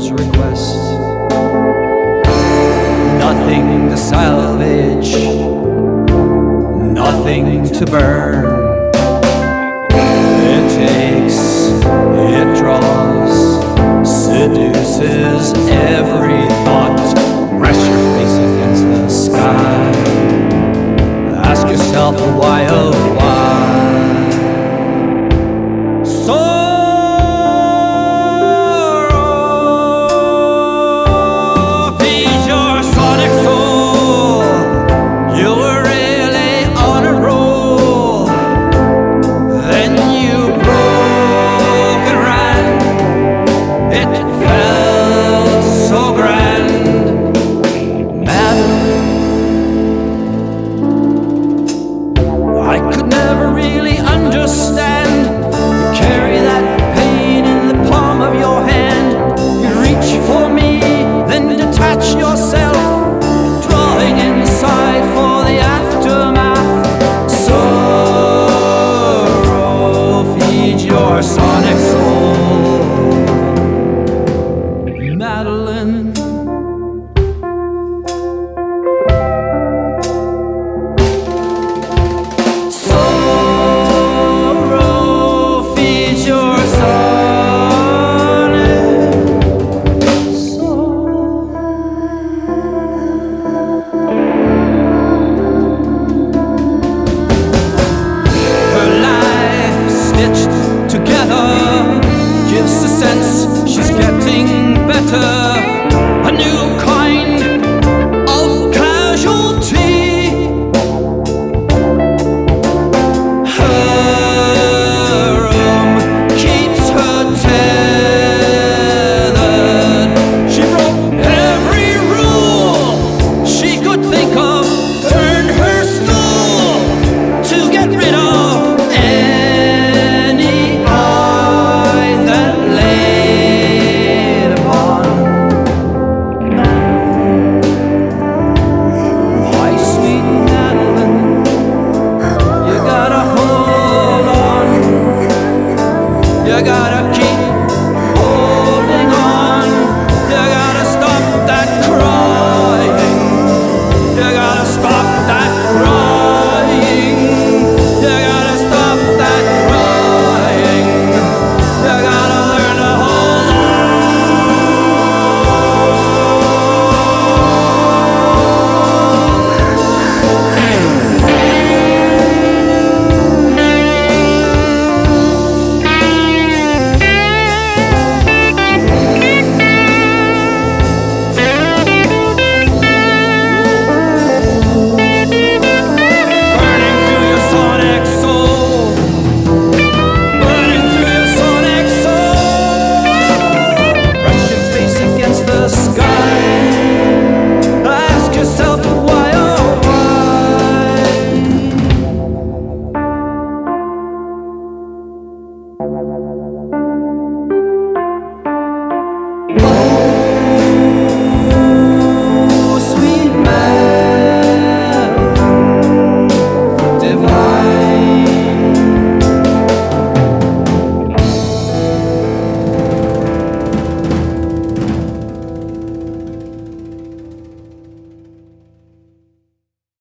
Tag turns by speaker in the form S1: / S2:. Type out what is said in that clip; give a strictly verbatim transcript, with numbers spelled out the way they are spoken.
S1: girl's request. Nothing to salvage, nothing to burn. It takes, it draws, seduces every thought. Rest your face against the sky. Ask yourself why, oh why. Sorrow feeds your sonic soul. You were really on a roll. Then you broke and ran. It felt so grand. I could never really understand. You carry that pain in the palm of your hand. You reach for me, then detach yourself, drawing inside for the aftermath. Sorrow feeds your sonic soul, Madeline. Gives a sense she's getting better, a new kind of casualty. Her room keeps her tethered. She broke every rule she could think of, earned her school to get rid of You gotta keep